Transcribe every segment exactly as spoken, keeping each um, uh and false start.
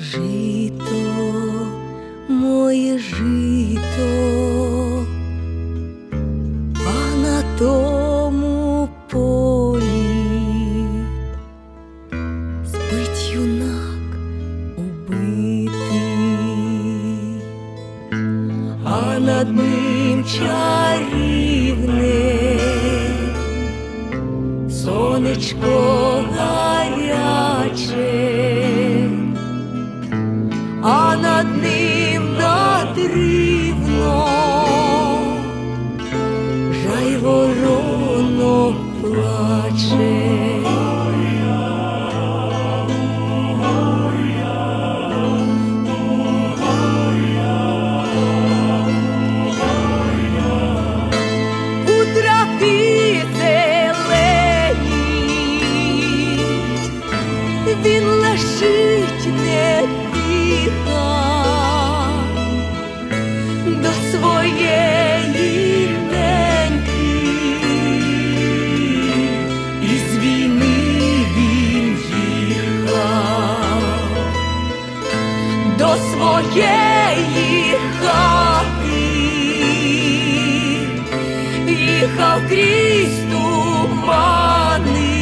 Жито, моє жито, а на тому полі спить юнак убитий, а над ним чарівне сонечко гаряче, а над ним надривно жайворонок плаче. У траві зеленій він лежить, не дихає до своєї неньки, із війни він їхав до своєї хати, їхав крізь тумани,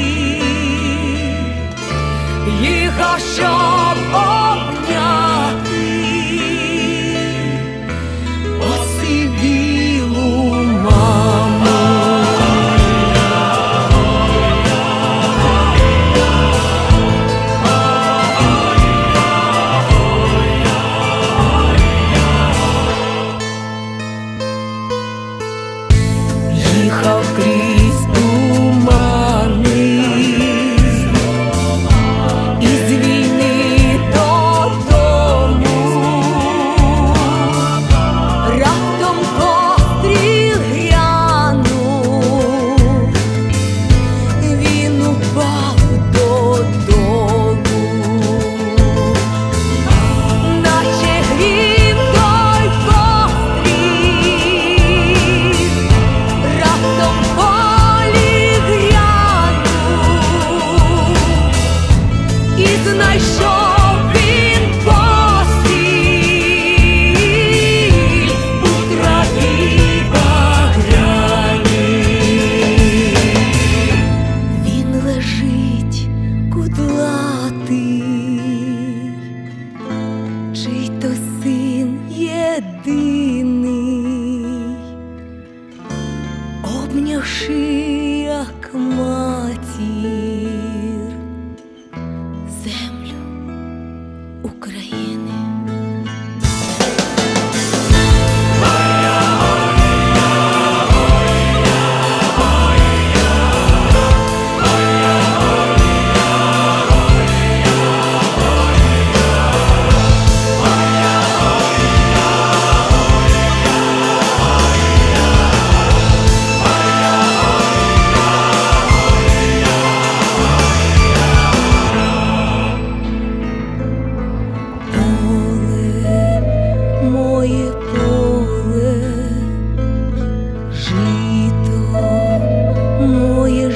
їхав, щоб обняти осивілу маму. Їхав крізь тумани, із війни додому, раптом постріл грянув, він упав додолу, наче грім той постріл, раптом в полі грянув, і знайшов він постіль у траві багряній. Він лежить кудлатий, чий то син єдиний, обнявши, як матір, землю України. Моє поле, жито, моє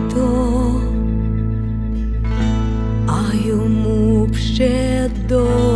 жито, а йому б ще до